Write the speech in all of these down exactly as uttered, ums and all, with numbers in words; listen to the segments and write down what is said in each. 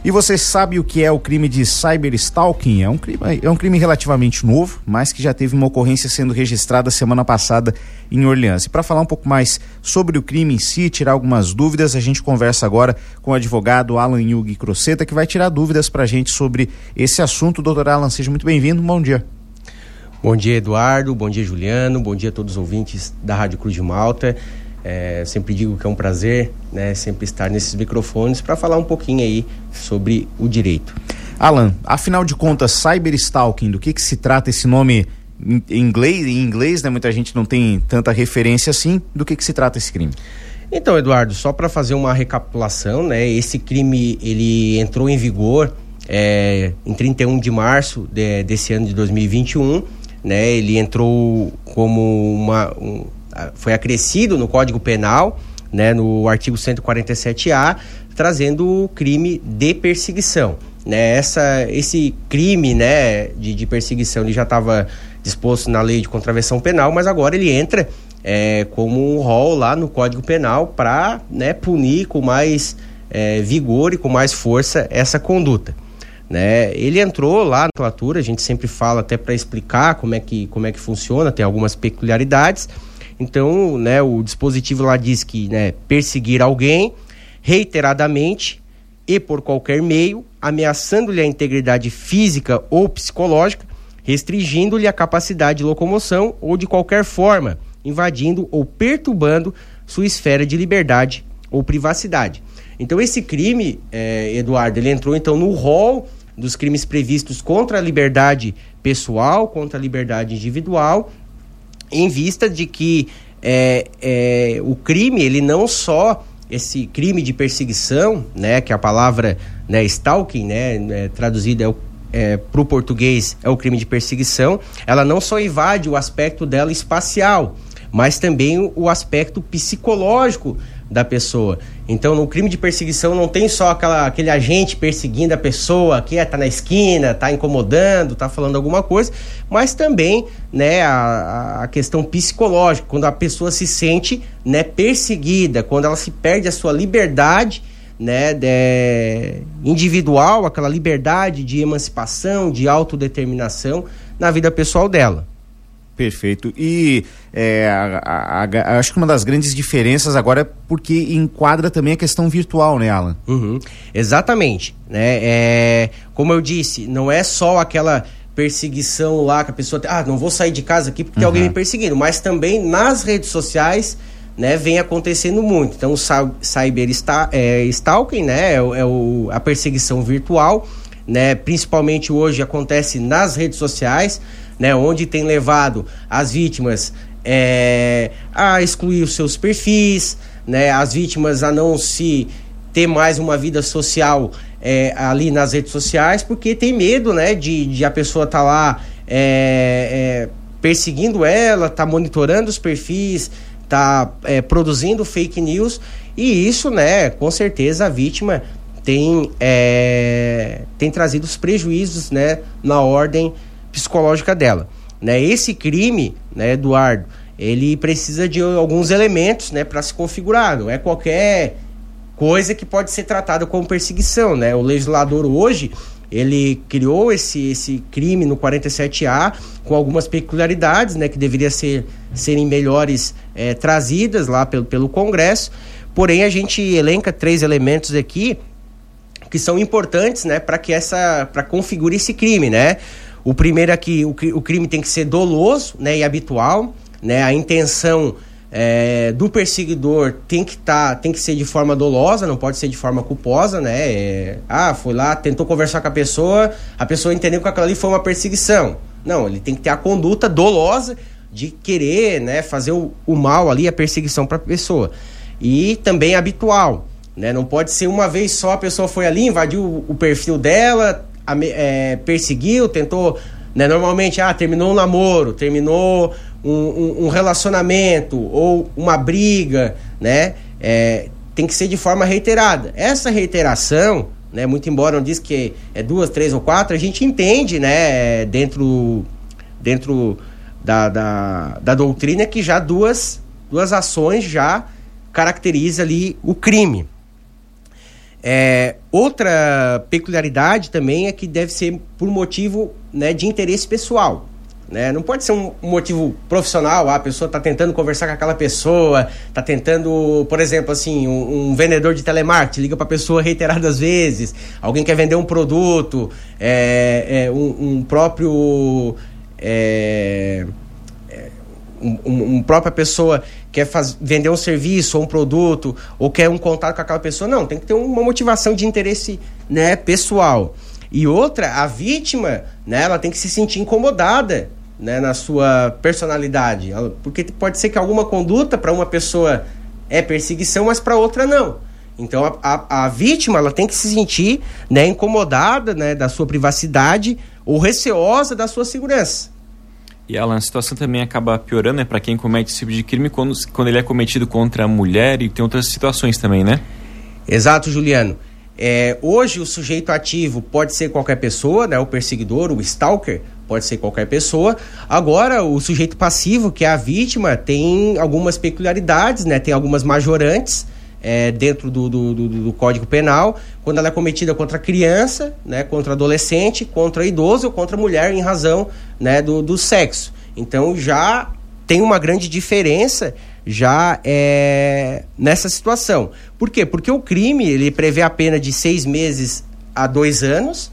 E você sabe o que é o crime de cyberstalking? É um crime, é um crime relativamente novo, mas que já teve uma ocorrência sendo registrada semana passada em Orleans. E para falar um pouco mais sobre o crime em si, tirar algumas dúvidas, a gente conversa agora com o advogado Alan Yugi Crocetta, que vai tirar dúvidas para a gente sobre esse assunto. Doutor Alan, seja muito bem-vindo, bom dia. Bom dia, Eduardo, bom dia, Juliano, bom dia a todos os ouvintes da Rádio Cruz de Malta. É, sempre digo que é um prazer, né, sempre estar nesses microfones para falar um pouquinho aí sobre o direito. Alan, afinal de contas, cyberstalking, do que que se trata esse nome em inglês, em inglês, né? Muita gente não tem tanta referência assim. Do que que se trata esse crime? Então, Eduardo, só para fazer uma recapitulação, né, esse crime ele entrou em vigor é, em trinta e um de março de, desse ano de dois mil e vinte e um, né? Ele entrou como uma um, foi acrescido no Código Penal, né, no artigo cento e quarenta e sete A, trazendo o crime de perseguição. Né, essa, esse crime, né, de, de perseguição ele já estava disposto na lei de contravenção penal, mas agora ele entra é, como um rol lá no Código Penal para, né, punir com mais é, vigor e com mais força essa conduta. Né? Ele entrou lá na nomenclatura, a gente sempre fala até para explicar como é, que, como é que funciona, tem algumas peculiaridades. Então, né, o dispositivo lá diz que, né, perseguir alguém reiteradamente e por qualquer meio, ameaçando-lhe a integridade física ou psicológica, restringindo-lhe a capacidade de locomoção ou de qualquer forma, invadindo ou perturbando sua esfera de liberdade ou privacidade. Então, esse crime, eh, Eduardo, ele entrou então no rol dos crimes previstos contra a liberdade pessoal, contra a liberdade individual, em vista de que é, é, o crime, ele não só, esse crime de perseguição, né, que a palavra, né, stalking, né, é, traduzida é, é, para o português, é o crime de perseguição, ela não só invade o aspecto dela espacial, mas também o aspecto psicológico da pessoa. Então, no crime de perseguição não tem só aquela, aquele agente perseguindo a pessoa que está na esquina, está incomodando, está falando alguma coisa, mas também, né, a, a questão psicológica, quando a pessoa se sente, né, perseguida, quando ela se perde a sua liberdade, né, de, individual, aquela liberdade de emancipação, de autodeterminação na vida pessoal dela. Perfeito. E é, a, a, a, acho que uma das grandes diferenças agora é porque enquadra também a questão virtual, né, Alan? Uhum. Exatamente. Né? É, como eu disse, não é só aquela perseguição lá que a pessoa... Ah, não vou sair de casa aqui porque uhum. tem alguém me perseguindo. Mas também nas redes sociais, né, vem acontecendo muito. Então, o cyberstalking, né, é, é o, a perseguição virtual, né, principalmente hoje acontece nas redes sociais, né, onde tem levado as vítimas é, a excluir os seus perfis, né, as vítimas a não se ter mais uma vida social é, ali nas redes sociais, porque tem medo, né, de, de a pessoa estar tá lá é, é, perseguindo ela, tá monitorando os perfis, tá é, produzindo fake news, e isso, né, com certeza a vítima tem, é, tem trazido os prejuízos, né, na ordem psicológica dela, né? Esse crime, né, Eduardo, ele precisa de alguns elementos, né, para se configurar. Não é qualquer coisa que pode ser tratada como perseguição, né? O legislador hoje, ele criou esse, esse crime no quarenta e sete A com algumas peculiaridades, né, que deveriam ser, serem melhores é, trazidas lá pelo, pelo Congresso. Porém, a gente elenca três elementos aqui que são importantes, né, para que essa, para configurar esse crime, né? O primeiro aqui, o, o crime tem que ser doloso, né, e habitual, né? A intenção é, do perseguidor tem que, tá, tem que ser de forma dolosa, não pode ser de forma culposa, né? É, ah, foi lá, tentou conversar com a pessoa, a pessoa entendeu que aquilo ali foi uma perseguição. Não, ele tem que ter a conduta dolosa de querer, né, fazer o, o mal ali, a perseguição para a pessoa. E também habitual, né? Não pode ser uma vez só, a pessoa foi ali, invadiu o, o perfil dela, a, é, perseguiu, tentou, né? Normalmente, ah, terminou um namoro, terminou um, um, um relacionamento ou uma briga, né? É, tem que ser de forma reiterada. Essa reiteração, né, muito embora não diz que é duas, três ou quatro, a gente entende, né, dentro, dentro da, da, da doutrina que já duas, duas ações já caracteriza ali o crime. É, outra peculiaridade também é que deve ser por motivo, né, de interesse pessoal. Né? Não pode ser um motivo profissional, a pessoa está tentando conversar com aquela pessoa, está tentando, por exemplo, assim, um, um vendedor de telemarketing liga para a pessoa reiteradas vezes, alguém quer vender um produto, é, é, um, um próprio... É, um, um própria pessoa quer faz, vender um serviço ou um produto, ou quer um contato com aquela pessoa. Não, tem que ter uma motivação de interesse, né, pessoal. E outra, a vítima, né, ela tem que se sentir incomodada, né, na sua personalidade, ela, porque pode ser que alguma conduta para uma pessoa é perseguição, mas para outra não. Então a, a, a vítima, ela tem que se sentir, né, incomodada, né, da sua privacidade ou receosa da sua segurança. E Alan, a situação também acaba piorando, né, para quem comete esse tipo de crime quando, quando ele é cometido contra a mulher, e tem outras situações também, né? Exato, Juliano. É, hoje o sujeito ativo pode ser qualquer pessoa, né, o perseguidor, o stalker, pode ser qualquer pessoa. Agora, o sujeito passivo, que é a vítima, tem algumas peculiaridades, né, tem algumas majorantes é, dentro do, do, do, do Código Penal, quando ela é cometida contra criança, né, contra adolescente, contra idoso ou contra mulher em razão, né, do, do sexo. Então já tem uma grande diferença já é, nessa situação. Por quê? Porque o crime, ele prevê a pena de seis meses a dois anos,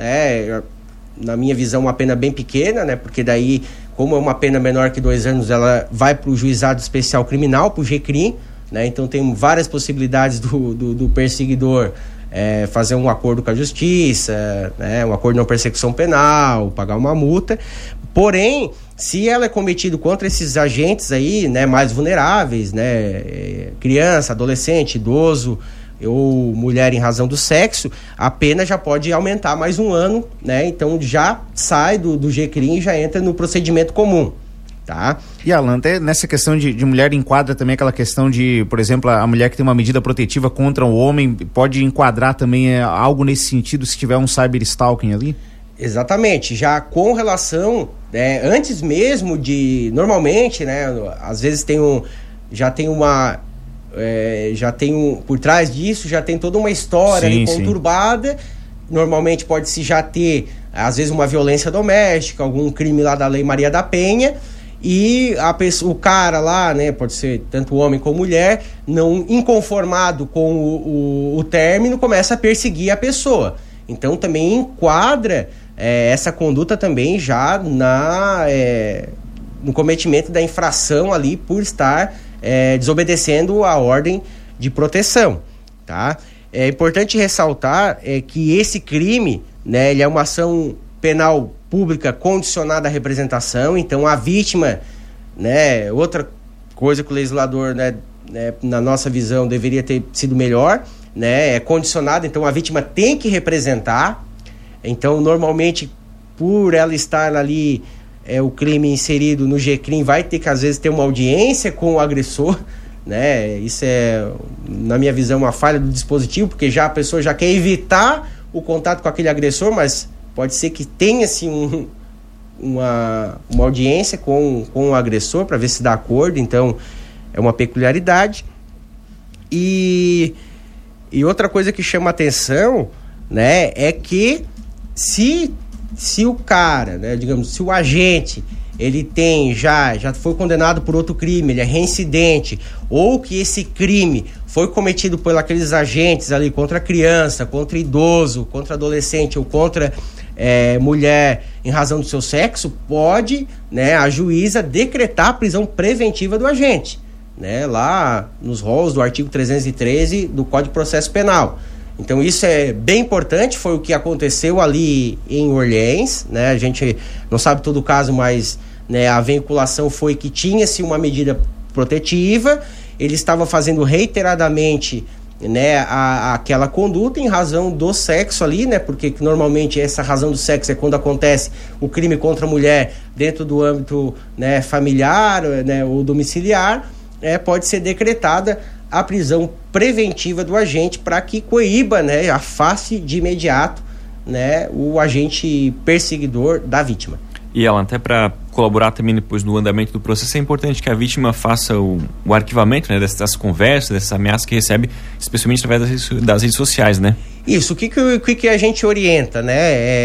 né, na minha visão uma pena bem pequena, né, porque daí, como é uma pena menor que dois anos, ela vai para o Juizado Especial Criminal, para o G C R I M, né, então tem várias possibilidades do, do, do perseguidor é, fazer um acordo com a justiça, né, um acordo de não persecução penal, pagar uma multa. Porém, se ela é cometida contra esses agentes aí, né, mais vulneráveis, né, criança, adolescente, idoso ou mulher em razão do sexo, a pena já pode aumentar mais um ano, né, então já sai do, do G C R I M e já entra no procedimento comum. Tá? E Alan, até nessa questão de, de mulher enquadra também aquela questão de, por exemplo, a mulher que tem uma medida protetiva contra o homem, pode enquadrar também é, algo nesse sentido se tiver um cyberstalking ali? Exatamente, já com relação, é, antes mesmo de, normalmente, né, às vezes tem um, já tem uma, é, já tem um, por trás disso já tem toda uma história sim, ali conturbada, sim. Normalmente pode-se já ter, às vezes, uma violência doméstica, algum crime lá da Lei Maria da Penha, e a pessoa, o cara lá, né, pode ser tanto homem como mulher, não inconformado com o, o, o término, começa a perseguir a pessoa. Então também enquadra é, essa conduta também já na, é, no cometimento da infração ali por estar é, desobedecendo a ordem de proteção, tá? É importante ressaltar é, que esse crime, né, ele é uma ação penal pública condicionada à representação, então a vítima, né, outra coisa que o legislador, né, né, na nossa visão deveria ter sido melhor, né, é condicionada, então a vítima tem que representar, então normalmente por ela estar ali, é, o crime inserido no G C R I M vai ter que às vezes ter uma audiência com o agressor, né, isso é, na minha visão, uma falha do dispositivo, porque já a pessoa já quer evitar o contato com aquele agressor, mas pode ser que tenha assim, um, uma, uma audiência com, com o agressor para ver se dá acordo, então é uma peculiaridade. E, e outra coisa que chama atenção, né, é que se, se o cara, né, digamos, se o agente ele tem já, já foi condenado por outro crime, ele é reincidente, ou que esse crime foi cometido por aqueles agentes ali contra criança, contra idoso, contra adolescente ou contra É, mulher em razão do seu sexo, pode, né, a juíza decretar a prisão preventiva do agente, né, lá nos rolos do artigo trezentos e treze do Código de Processo Penal. Então isso é bem importante, foi o que aconteceu ali em Orleans, né, a gente não sabe todo o caso, mas, né, a vinculação foi que tinha-se uma medida protetiva, ele estava fazendo reiteradamente, né, a, a, aquela conduta em razão do sexo ali, né, porque normalmente essa razão do sexo é quando acontece o crime contra a mulher dentro do âmbito, né, familiar, né, ou domiciliar, é, pode ser decretada a prisão preventiva do agente para que coíba, né, afaste de imediato, né, o agente perseguidor da vítima. E ela, até para colaborar também depois no andamento do processo, é importante que a vítima faça o, o arquivamento, né, dessas conversas, dessas ameaças que recebe, especialmente através das redes, das redes sociais, né? Isso, o que, que, o que, que a gente orienta, né?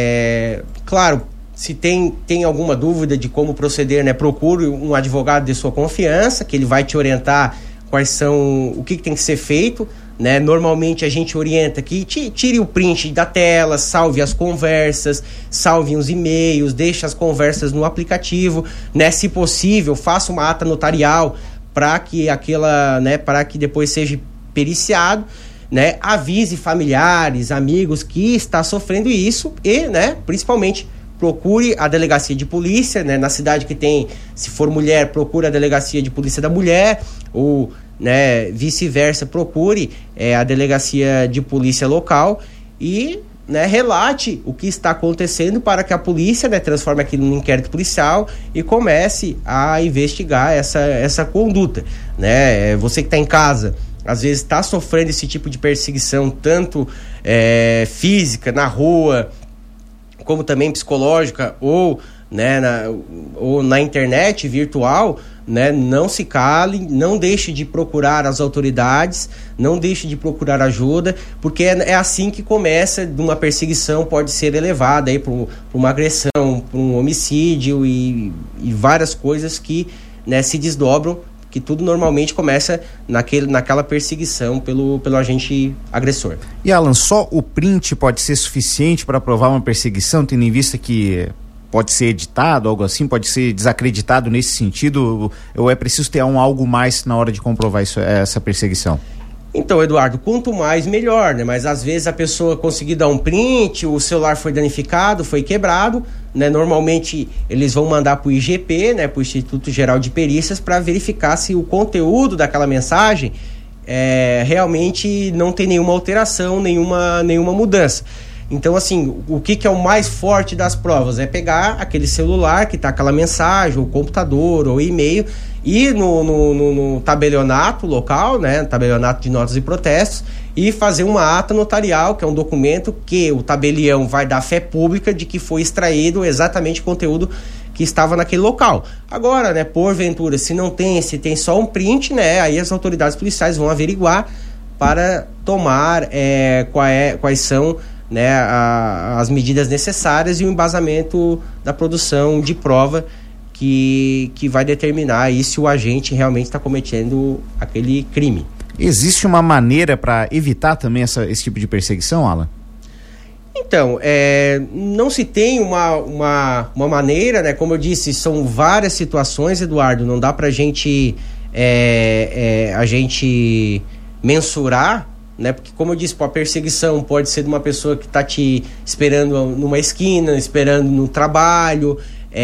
É, claro, se tem, tem alguma dúvida de como proceder, né, procure um advogado de sua confiança, que ele vai te orientar quais são, o que, que tem que ser feito, né? Normalmente a gente orienta que tire o print da tela, salve as conversas, salve os e-mails, deixe as conversas no aplicativo, né? Se possível, faça uma ata notarial para que aquela, né, para que depois seja periciado, né? Avise familiares, amigos que está sofrendo isso e, né, principalmente procure a delegacia de polícia, né? Na cidade que tem, se for mulher, procure a delegacia de polícia da mulher, ou, né, vice-versa, procure é, a delegacia de polícia local e, né, relate o que está acontecendo para que a polícia, né, transforme aquilo num inquérito policial e comece a investigar essa, essa conduta, né? Você que está em casa, às vezes está sofrendo esse tipo de perseguição, tanto é, física, na rua, como também psicológica, ou, né, na, ou na internet virtual, né, não se cale, não deixe de procurar as autoridades, não deixe de procurar ajuda, porque é, é assim que começa, de uma perseguição pode ser elevada aí para uma agressão, para um homicídio e, e várias coisas que, né, se desdobram, que tudo normalmente começa naquele, naquela perseguição pelo, pelo agente agressor. E Alan, só o print pode ser suficiente para provar uma perseguição, tendo em vista que pode ser editado, algo assim, pode ser desacreditado nesse sentido, ou é preciso ter um algo mais na hora de comprovar isso, essa perseguição? Então, Eduardo, quanto mais, melhor, né? Mas às vezes a pessoa conseguir dar um print, o celular foi danificado, foi quebrado, né? Normalmente eles vão mandar para o I G P, né? Para o Instituto Geral de Perícias, para verificar se o conteúdo daquela mensagem é, realmente não tem nenhuma alteração, nenhuma, nenhuma mudança. Então, assim, o que, que é o mais forte das provas? É pegar aquele celular que está aquela mensagem, ou computador, ou e-mail, ir no, no, no, no tabelionato local, né, tabelionato de notas e protestos, e fazer uma ata notarial, que é um documento que o tabelião vai dar fé pública de que foi extraído exatamente o conteúdo que estava naquele local. Agora, né, porventura, se não tem, se tem só um print, né, aí as autoridades policiais vão averiguar para tomar é, qual é, quais são, né, a, as medidas necessárias e o embasamento da produção de prova que, que vai determinar aí se o agente realmente está cometendo aquele crime. Existe uma maneira para evitar também essa, esse tipo de perseguição, Alan? Então, é, não se tem uma, uma, uma maneira, né? Como eu disse, são várias situações, Eduardo, não dá para gente, é, é, a gente mensurar, né? Porque, como eu disse, a perseguição pode ser de uma pessoa que está te esperando numa esquina, esperando no trabalho,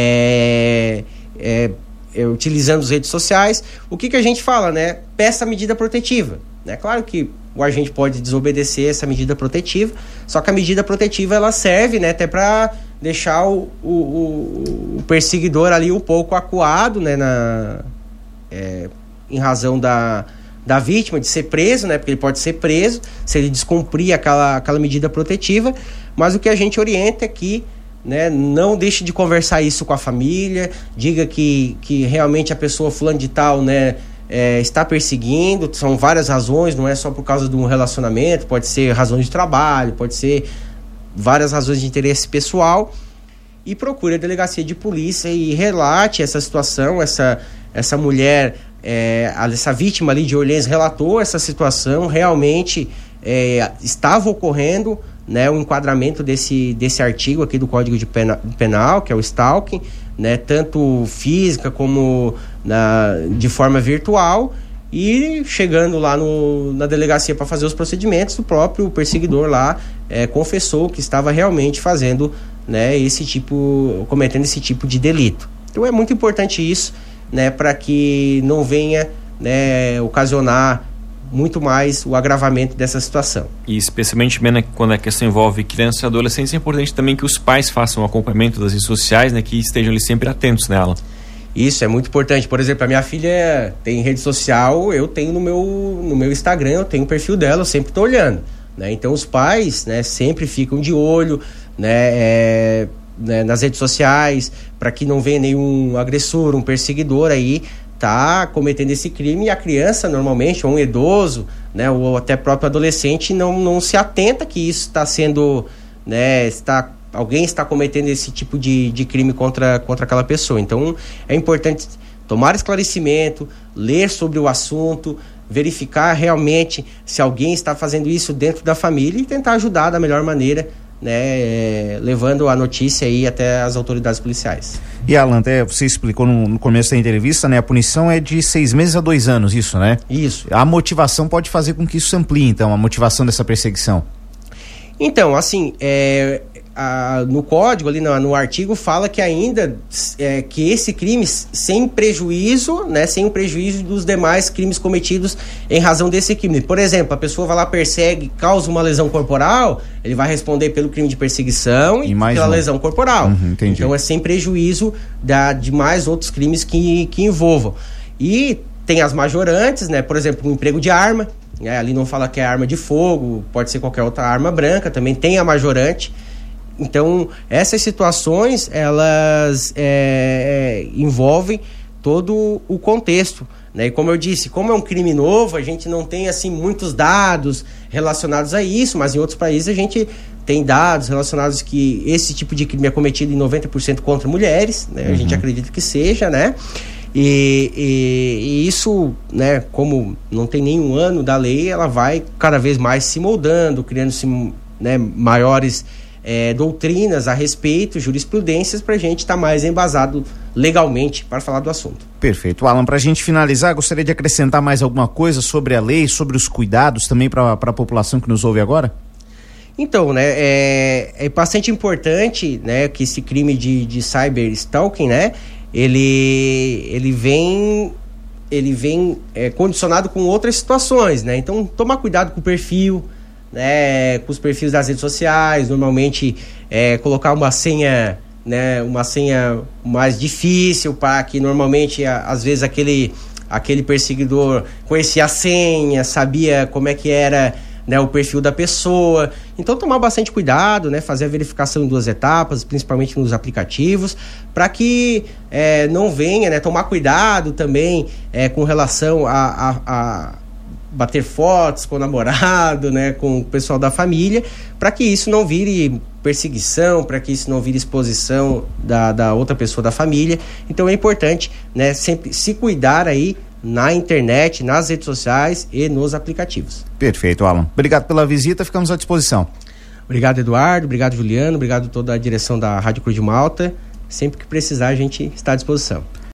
é, é, é, utilizando as redes sociais. O que, que a gente fala, né? Peça medida protetiva, né? Claro que o agente pode desobedecer essa medida protetiva, só que a medida protetiva ela serve, né, até para deixar o, o, o, o perseguidor ali um pouco acuado, né, na, é, em razão da, da vítima de ser preso, né, porque ele pode ser preso se ele descumprir aquela, aquela medida protetiva, mas o que a gente orienta é que, né, não deixe de conversar isso com a família, diga que, que realmente a pessoa fulano de tal, né, É, está perseguindo, são várias razões, não é só por causa de um relacionamento, pode ser razões de trabalho, pode ser várias razões de interesse pessoal, e procure a delegacia de polícia e relate essa situação, essa, essa mulher, é, essa vítima ali de Orleans relatou essa situação, realmente é, estava ocorrendo, né, o enquadramento desse, desse artigo aqui do Código de Pena, Penal, que é o stalking, né, tanto física como na, de forma virtual, e chegando lá no, na delegacia para fazer os procedimentos, o próprio perseguidor lá é, confessou que estava realmente fazendo, né, esse tipo, cometendo esse tipo de delito. Então é muito importante isso, né, para que não venha, né, ocasionar muito mais o agravamento dessa situação. E especialmente, né, quando a questão envolve crianças e adolescentes, é importante também que os pais façam o acompanhamento das redes sociais, né, que estejam ali sempre atentos nela. Isso é muito importante. Por exemplo, a minha filha tem rede social, eu tenho no meu, no meu Instagram, eu tenho o perfil dela, eu sempre estou olhando, né? Então os pais, né, sempre ficam de olho, né, é, né, nas redes sociais, para que não venha nenhum agressor, um perseguidor aí, tá cometendo esse crime, e a criança, normalmente, ou um idoso, né, ou até próprio adolescente, não, não se atenta que isso está sendo, né, está, alguém está cometendo esse tipo de, de crime contra, contra aquela pessoa. Então, é importante tomar esclarecimento, ler sobre o assunto, verificar realmente se alguém está fazendo isso dentro da família e tentar ajudar da melhor maneira, né, é, levando a notícia aí até as autoridades policiais. E Alan, até você explicou no, no começo da entrevista, né, a punição é de seis meses a dois anos, isso, né? Isso. A motivação pode fazer com que isso se amplie, então, a motivação dessa perseguição. Então, assim, é, a, no código, ali no, no artigo, fala que ainda é, que esse crime, sem prejuízo, né, sem o prejuízo dos demais crimes cometidos em razão desse crime. Por exemplo, a pessoa vai lá, persegue, causa uma lesão corporal, ele vai responder pelo crime de perseguição e, e pela um. lesão corporal. Uhum, então, é sem prejuízo da, de mais outros crimes que, que envolvam. E tem as majorantes, né, por exemplo, um emprego de arma. É, ali não fala que é arma de fogo, pode ser qualquer outra arma branca, também tem a majorante. Então, essas situações, elas é, envolvem todo o contexto, né? E como eu disse, como é um crime novo, a gente não tem, assim, muitos dados relacionados a isso, mas em outros países a gente tem dados relacionados que esse tipo de crime é cometido em noventa por cento contra mulheres, né? Uhum. A gente acredita que seja, né? E, e, e isso, né, como não tem nenhum ano da lei, ela vai cada vez mais se moldando, criando-se, né, maiores é, doutrinas a respeito, jurisprudências, para a gente estar tá mais embasado legalmente para falar do assunto. Perfeito. Alan, para a gente finalizar, gostaria de acrescentar mais alguma coisa sobre a lei, sobre os cuidados também para a população que nos ouve agora? Então, né, é, é bastante importante, né, que esse crime de, de cyberstalking, né, ele, ele vem, ele vem é, condicionado com outras situações, né? Então, tomar cuidado com o perfil, né, com os perfis das redes sociais, normalmente é, colocar uma senha, né, uma senha mais difícil, para que normalmente, a, às vezes, aquele, aquele perseguidor conhecia a senha, sabia como é que era, né, o perfil da pessoa. Então, tomar bastante cuidado, né, fazer a verificação em duas etapas, principalmente nos aplicativos, para que é, não venha, né, tomar cuidado também é, com relação a, a, a bater fotos com o namorado, né, com o pessoal da família, para que isso não vire perseguição, para que isso não vire exposição da, da outra pessoa da família. Então, é importante, né, sempre se cuidar aí na internet, nas redes sociais e nos aplicativos. Perfeito, Alan. Obrigado pela visita, ficamos à disposição. Obrigado, Eduardo, obrigado, Juliano, obrigado a toda a direção da Rádio Cruz de Malta. Sempre que precisar, a gente está à disposição.